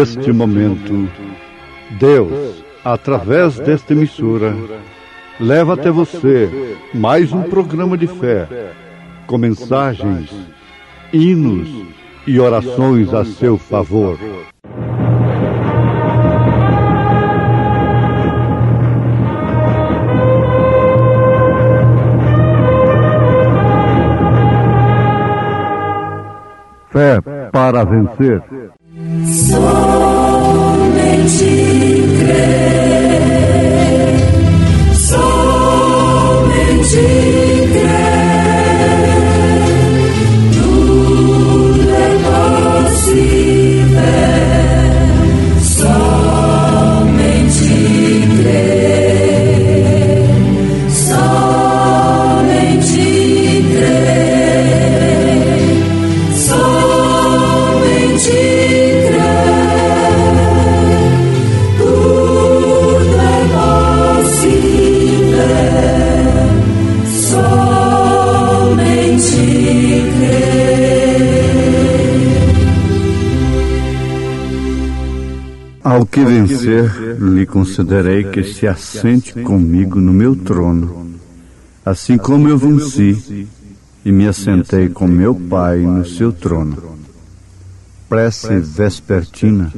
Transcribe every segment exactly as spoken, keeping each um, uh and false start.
neste momento, Deus, através desta emissora, leva até você mais um programa de fé, com mensagens, hinos e orações a seu favor. Fé para vencer. Somente crer, somente crer, tudo é possível, somente crer, somente crer, somente Ao que vencer, lhe concederei que se assente comigo no meu trono, assim como eu venci e me assentei com meu Pai no seu trono. Prece vespertina.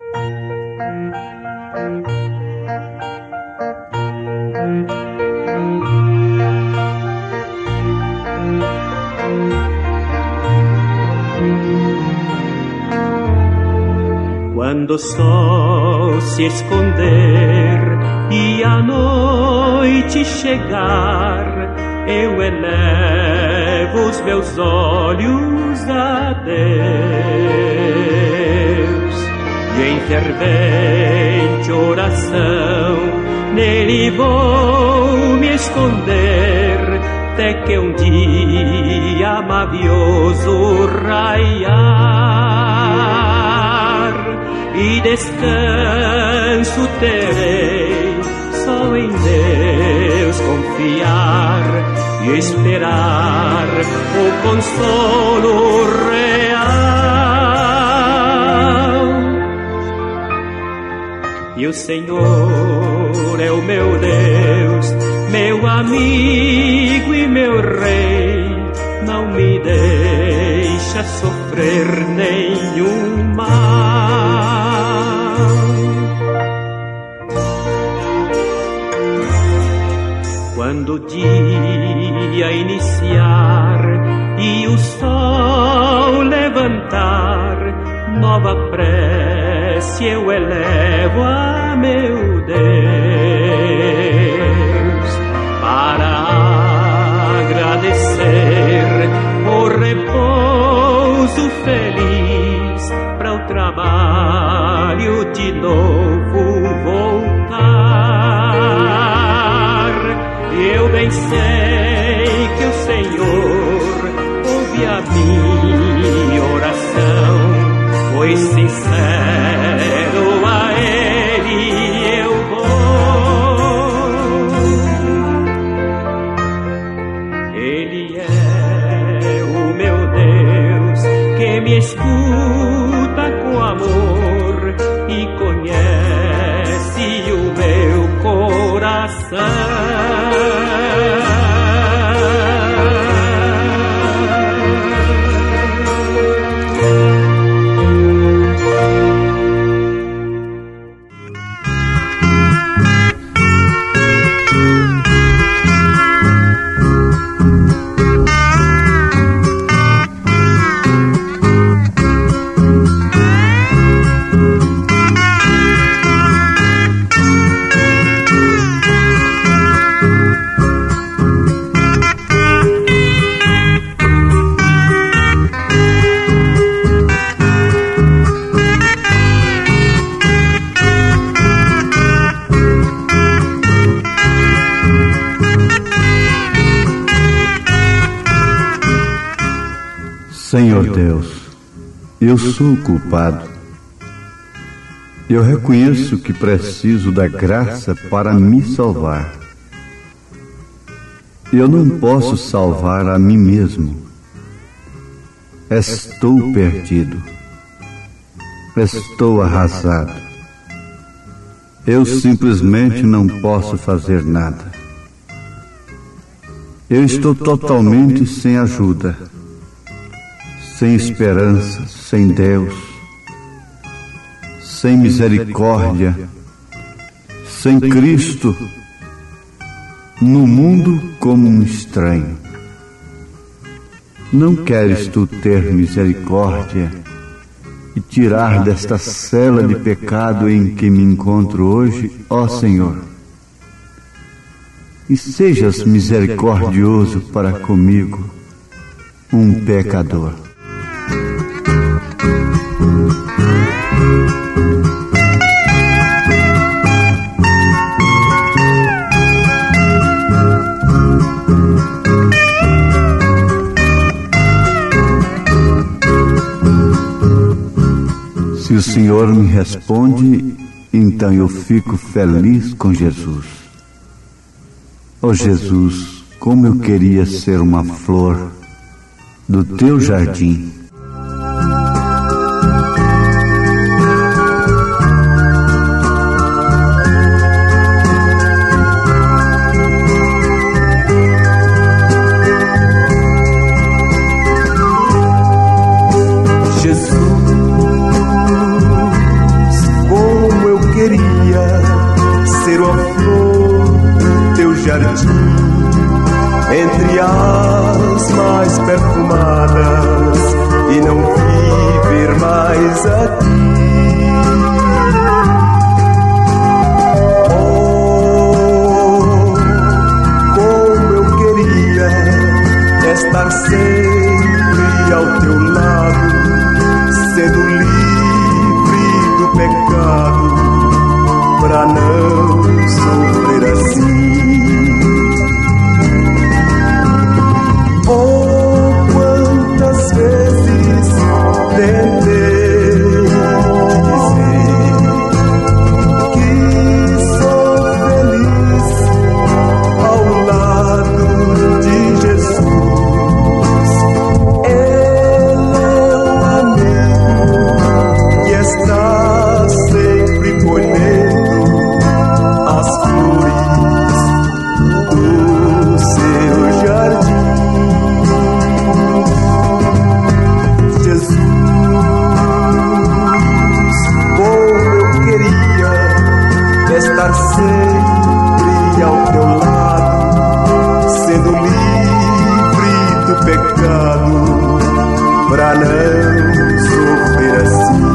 Quando o sol se esconder e a noite chegar, eu elevo os meus olhos a Deus, e em fervente oração nele vou me esconder, até que um dia mavioso raiar, e descanso terei, só em Deus confiar e esperar o consolo real. E o Senhor é o meu Deus, meu amigo e meu Rei, não me deixa sofrer nenhum mal. Quando o dia iniciar e o sol levantar, nova prece eu elevo a meu Deus, para agradecer o repouso feliz, para o trabalho de novo voltar. Eu bem sei que o Senhor ouve a minha oração, pois sincero a Ele eu vou. Ele é o meu Deus que me escuta com amor e conhece o meu coração. Senhor Deus, eu sou o culpado. Eu reconheço que preciso da graça para me salvar. Eu não posso salvar a mim mesmo. Estou perdido. Estou arrasado. Eu simplesmente não posso fazer nada. Eu estou totalmente sem ajuda, sem esperança, sem Deus, sem misericórdia, sem Cristo, no mundo como um estranho. Não queres tu ter misericórdia e tirar desta cela de pecado em que me encontro hoje, ó Senhor? E sejas misericordioso para comigo, um pecador. Se o Senhor me responde, então eu fico feliz com Jesus. Oh Jesus, como eu queria ser uma flor do teu jardim. Entre as mais perfumadas e não viver mais aqui. Oh, como eu queria estar sempre ao teu lado, sendo livre do pecado, pra não sofrer assim. Oh, quantas vezes tentei te dizer que sou feliz ao lado de Jesus. Ele é um amigo que está sempre colhendo as flores do seu jardim. Estar sempre ao teu lado, sendo livre do pecado, pra não sofrer assim.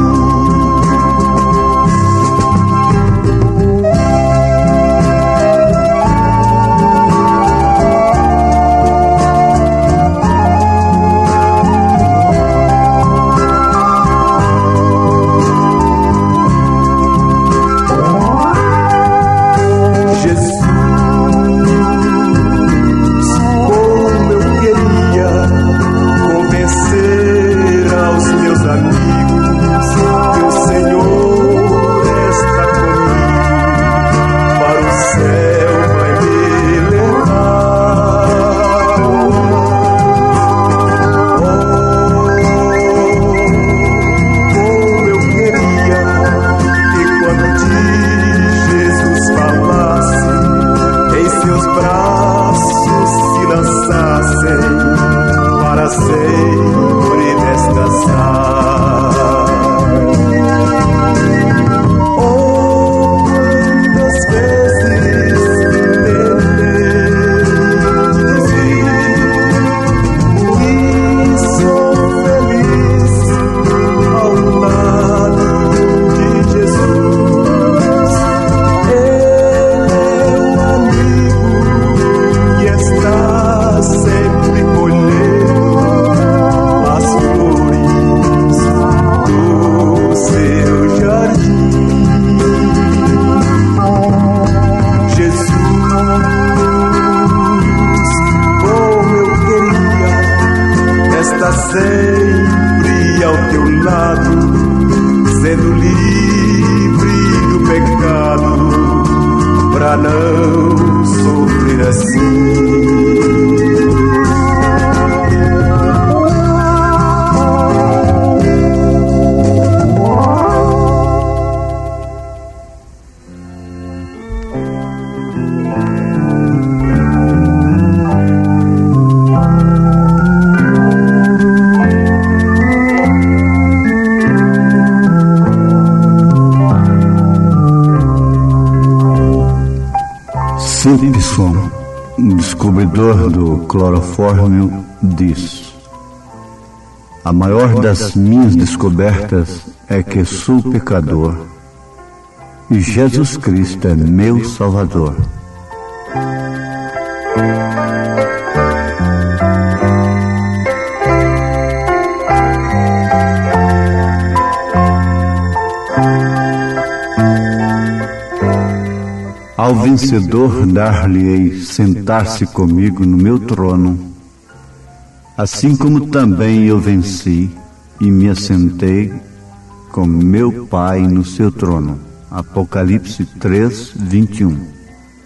Sempre ao teu lado, sendo livre do pecado, pra não sofrer assim. Simpson, descobridor do clorofórmio, diz: a maior das minhas descobertas é que sou pecador e Jesus Cristo é meu Salvador. Ao vencedor dar-lhe-ei sentar-se comigo no meu trono, assim como também eu venci e me assentei com meu Pai no seu trono. Apocalipse três, vinte e um.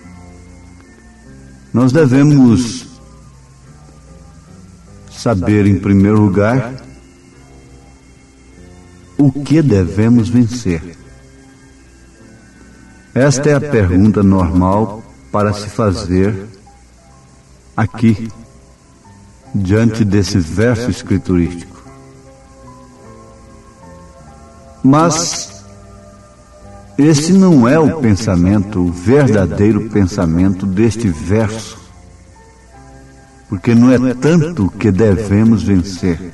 Nós devemos saber, em primeiro lugar, o que devemos vencer. Esta é a pergunta normal para se fazer aqui, diante desse verso escriturístico. Mas esse não é o pensamento, o verdadeiro pensamento deste verso, porque não é tanto o que devemos vencer,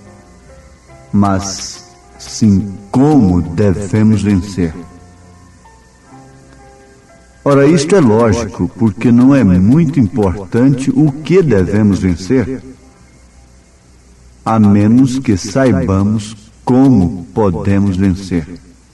mas sim como devemos vencer. Ora, isto é lógico, porque não é muito importante o que devemos vencer, a menos que saibamos como podemos vencer.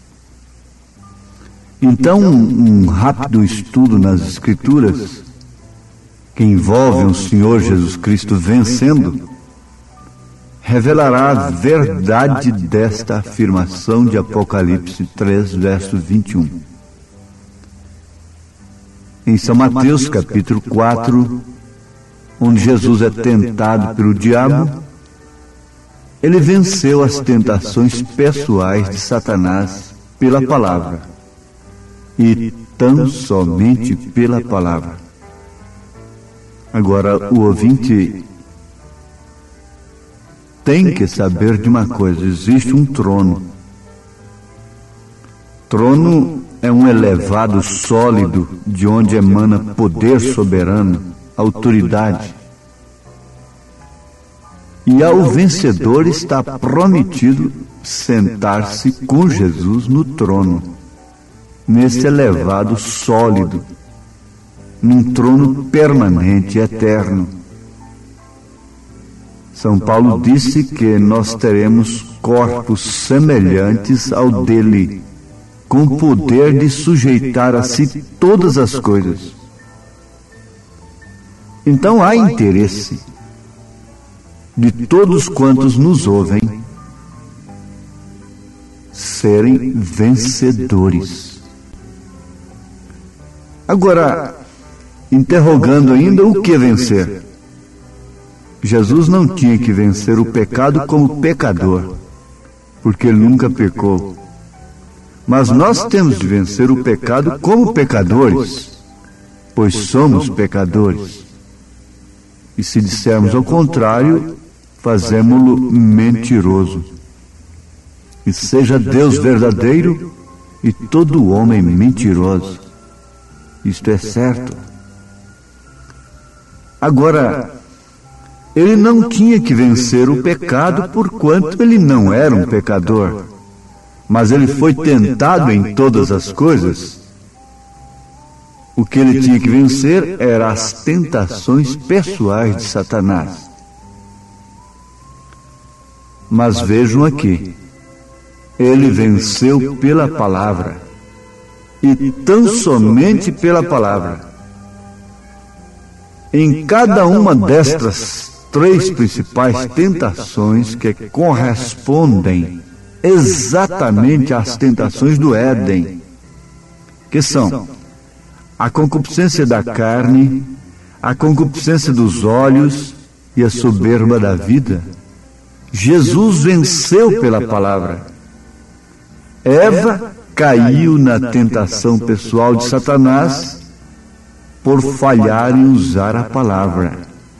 Então, um rápido estudo nas Escrituras, que envolve o Senhor Jesus Cristo vencendo, revelará a verdade desta afirmação de Apocalipse três, verso vinte e um. Em São Mateus, capítulo quatro, onde Jesus é tentado pelo diabo, ele venceu as tentações pessoais de Satanás pela palavra, e tão somente pela palavra. Agora, o ouvinte tem que saber de uma coisa: existe um trono. Trono é um elevado sólido de onde emana poder soberano, autoridade. E ao vencedor está prometido sentar-se com Jesus no trono, nesse elevado sólido, num trono permanente e eterno. São Paulo disse que nós teremos corpos semelhantes ao dele, com poder de sujeitar a si todas as coisas. Então há interesse de todos quantos nos ouvem serem vencedores. Agora, interrogando ainda o que vencer. Jesus não tinha que vencer o pecado como pecador, porque ele nunca pecou. Mas nós temos de vencer o pecado como pecadores, pois somos pecadores. E se dissermos ao contrário, fazemo-lo mentiroso. E seja Deus verdadeiro e todo homem mentiroso. Isto é certo. Agora, ele não tinha que vencer o pecado, porquanto ele não era um pecador. Mas ele foi tentado em todas as coisas. O que ele tinha que vencer eram as tentações pessoais de Satanás. Mas vejam aqui, ele venceu pela palavra, e tão somente pela palavra. Em cada uma destas três principais tentações que correspondem exatamente às tentações do Éden, que são a concupiscência da carne, a concupiscência dos olhos e a soberba da vida, Jesus venceu pela palavra. Eva caiu na tentação pessoal de Satanás por falhar em usar a palavra.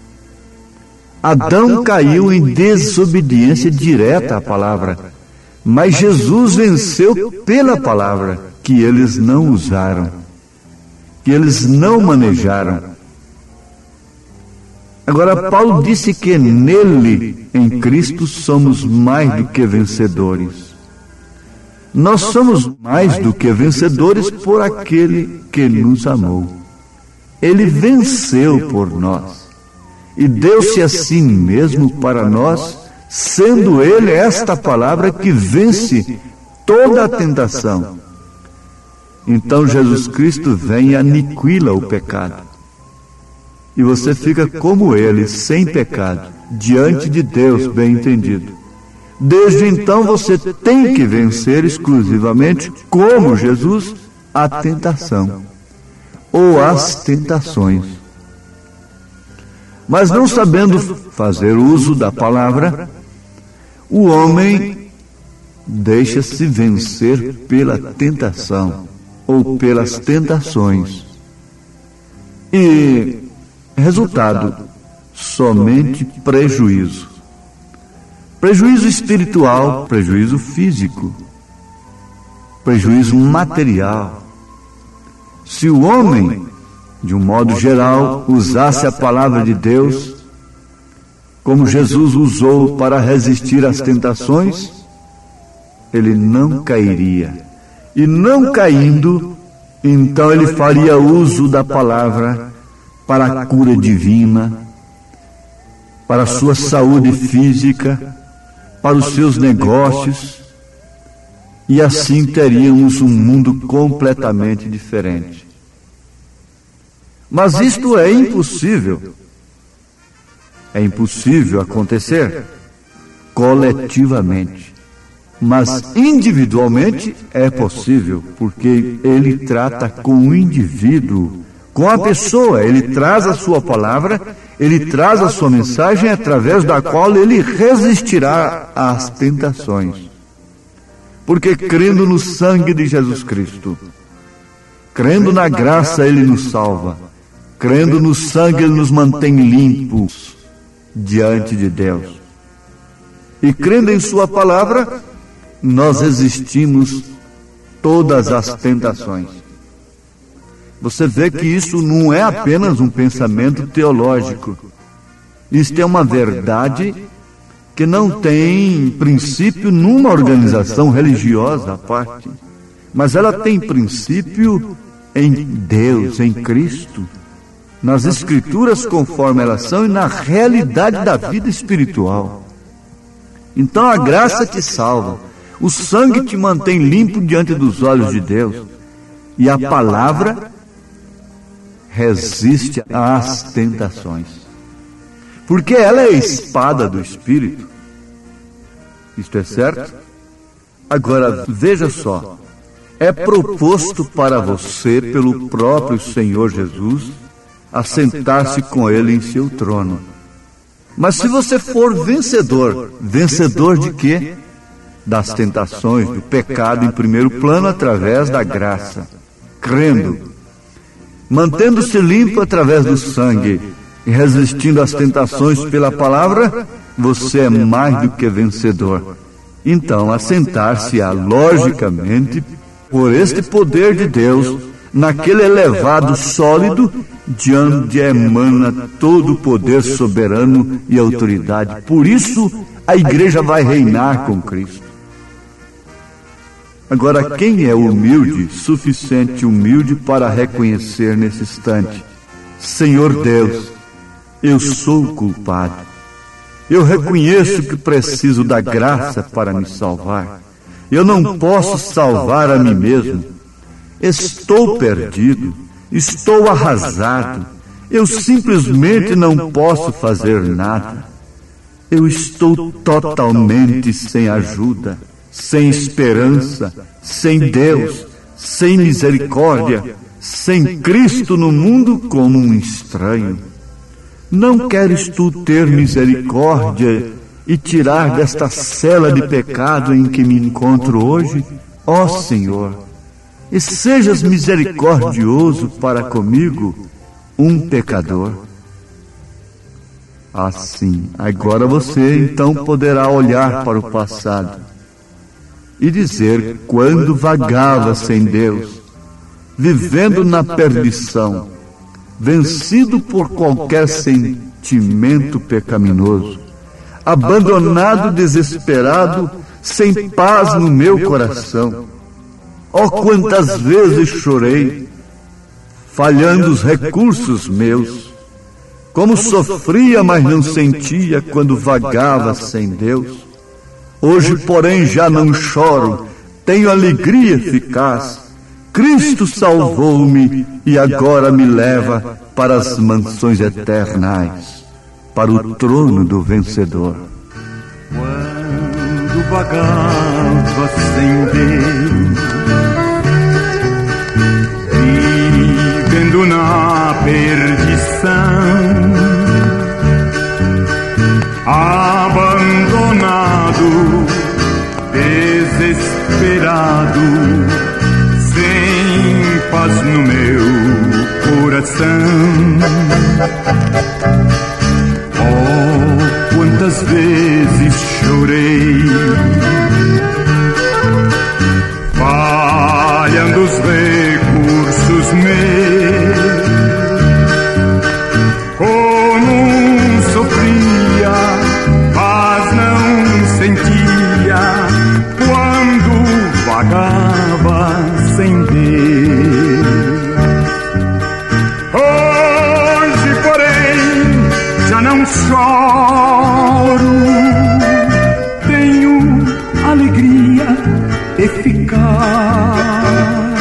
Adão caiu em desobediência direta à palavra, mas Jesus venceu pela palavra, que eles não usaram. que eles não manejaram. Agora, Paulo disse que nele, em Cristo, somos mais do que vencedores. Nós somos mais do que vencedores por aquele que nos amou. Ele venceu por nós e deu-se a si mesmo para nós, sendo ele esta palavra que vence toda a tentação. Então Jesus Cristo vem e aniquila o pecado. E você fica como ele, sem pecado, diante de Deus, bem entendido. Desde então você tem que vencer exclusivamente, como Jesus, a tentação, ou as tentações. Mas não sabendo fazer uso da palavra, o homem deixa-se vencer pela tentação, ou pelas tentações. E resultado, somente prejuízo. Prejuízo espiritual, prejuízo físico, prejuízo material. Se o homem, de um modo geral, usasse a palavra de Deus, como Jesus usou para resistir às tentações, ele não cairia. E não caindo, então ele faria uso da palavra para a cura divina, para a sua saúde física, para os seus negócios, e assim teríamos um mundo completamente diferente. Mas isto é impossível. É impossível acontecer coletivamente. Mas individualmente é possível, porque ele trata com o indivíduo, com a pessoa. Ele traz a sua palavra, ele traz a sua mensagem, através da qual ele resistirá às tentações. Porque crendo no sangue de Jesus Cristo, crendo na graça, ele nos salva. Crendo no sangue, ele nos mantém limpos diante de Deus. E crendo em sua palavra, nós resistimos todas as tentações. Você vê que isso não é apenas um pensamento teológico. Isto é uma verdade que não tem princípio numa organização religiosa à parte, mas ela tem princípio em Deus, em Cristo, nas Escrituras conforme elas são e na realidade da vida espiritual. Então a graça te salva, o sangue te mantém limpo diante dos olhos de Deus, e a palavra resiste às tentações, porque ela é a espada do Espírito. Isto é certo? Agora, veja só, é proposto para você pelo próprio Senhor Jesus assentar-se com ele em seu trono. Mas se você for vencedor, vencedor de quê? Das tentações, do pecado em primeiro plano, através da graça, crendo, mantendo-se limpo através do sangue e resistindo às tentações pela palavra, você é mais do que vencedor. Então, assentar-se-á, logicamente, por este poder de Deus, naquele elevado sólido, de onde emana todo o poder soberano e autoridade. Por isso, a igreja vai reinar com Cristo. Agora, quem é humilde, suficiente humilde para reconhecer nesse instante: Senhor Deus, eu sou culpado. Eu reconheço que preciso da graça para me salvar. Eu não posso salvar a mim mesmo. Estou perdido, estou arrasado. Eu simplesmente não posso fazer nada. Eu estou totalmente sem ajuda, sem esperança, sem Deus, sem misericórdia, sem Cristo no mundo, como um estranho. Não queres tu ter misericórdia e tirar desta cela de pecado em que me encontro hoje? Ó Senhor, e sejas misericordioso para comigo, um pecador. Assim, agora você então poderá olhar para o passado e dizer: quando vagava sem Deus, vivendo na perdição, vencido por qualquer sentimento pecaminoso, abandonado, desesperado, sem paz no meu coração. Oh, quantas vezes chorei, falhando os recursos meus, como sofria, mas não sentia quando vagava sem Deus. Hoje, porém, já não choro, tenho alegria eficaz. Cristo salvou-me e agora me leva para as mansões eternas, para o trono do vencedor. Quando vagava sem Deus, vivendo na perdição, abandonado, desesperado, sem paz no meu coração. Oh, quantas vezes chorei, falhando os recursos meus, como sofria, mas não sentia quando vagava sem Deus. Hoje, porém, já não choro, tenho alegria eficaz.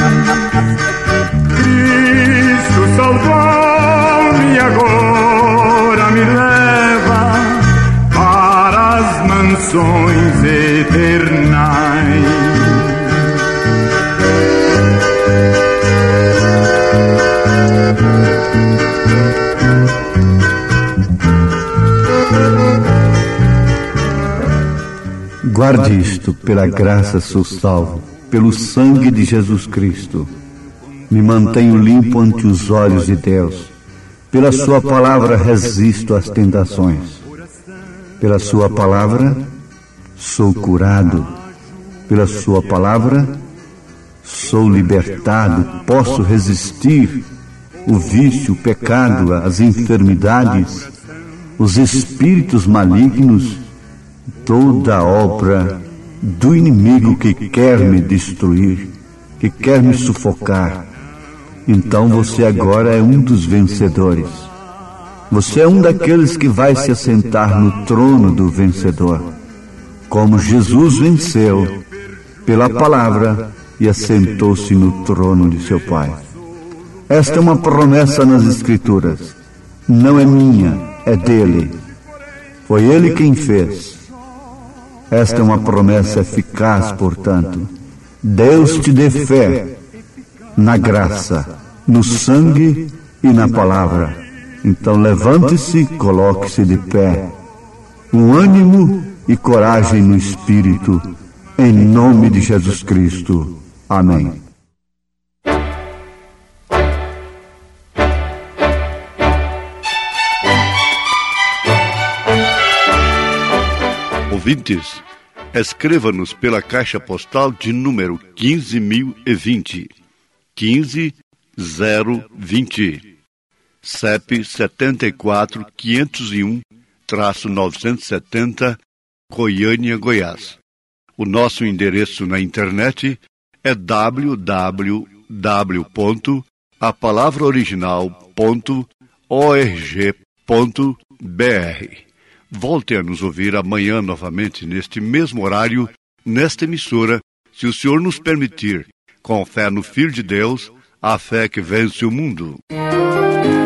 Cristo salvou-me e agora me leva para as mansões eternais. Guarde isto, pela graça sou salvo, pelo sangue de Jesus Cristo. Me mantenho limpo ante os olhos de Deus. Pela sua palavra resisto às tentações. Pela sua palavra sou curado. Pela sua palavra sou libertado. Posso resistir o vício, o pecado, as enfermidades, os espíritos malignos, toda a obra do inimigo que quer me destruir, que quer me sufocar. Então você agora é um dos vencedores. Você é um daqueles que vai se assentar no trono do vencedor, como Jesus venceu pela palavra e assentou-se no trono de seu Pai. Esta é uma promessa nas Escrituras. Não é minha, é dele. Foi ele quem fez. Esta é uma promessa eficaz, portanto. Deus te dê fé na graça, no sangue e na palavra. Então levante-se, coloque-se de pé. Um ânimo e coragem no Espírito, em nome de Jesus Cristo. Amém. Ouvintes, escreva-nos pela caixa postal de número quinze mil e vinte, quinze zero vinte, C E P setenta e quatro, quinhentos e um, novecentos e setenta, Goiânia, Goiás. O nosso endereço na internet é w w w ponto a palavra original ponto org ponto b r. Volte a nos ouvir amanhã novamente, neste mesmo horário, nesta emissora, se o Senhor nos permitir, com fé no Filho de Deus, a fé que vence o mundo.